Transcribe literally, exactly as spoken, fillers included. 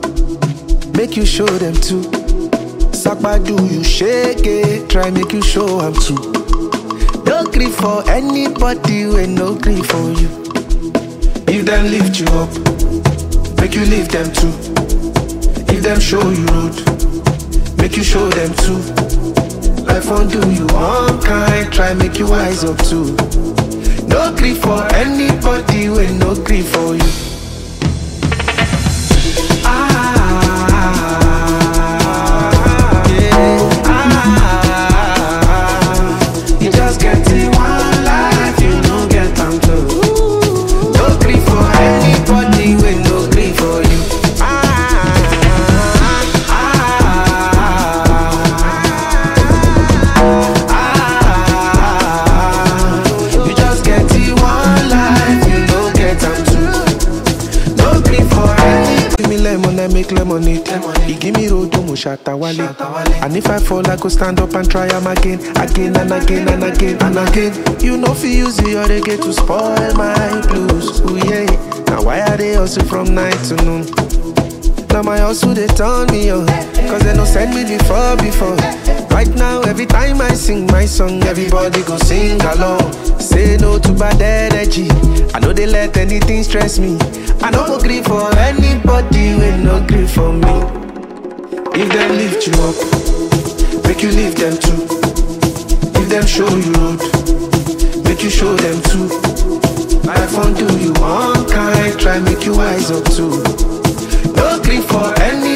make you show them too. Sakpa do you shake it, try make you show am too. No grief for anybody when no grief for you. If them lift you up, make you lift them too. If them show you road, make you show them too. Life won't do you one kind, try make you wise up too. No grief for anybody when no grief for you. Make lemonade, he give me road to Mushata Wale. And if I fall, I go stand up and try am again, again and again and again and again. You know, fi use your reggae to spoil my blues. Ooh yeah. Now why are they hustle from night to noon? Now my hustle they turn me on, cause they no send me before before. Right now, every time I sing my song, everybody go sing along. Say no to bad energy, I know they let anything stress me. I don't go grieve for anybody when no grieve for me. If them lift you up, make you lift them too. If them show you road, make you show them too. Life won't do you one kind, try make you wise up too. No grieve for any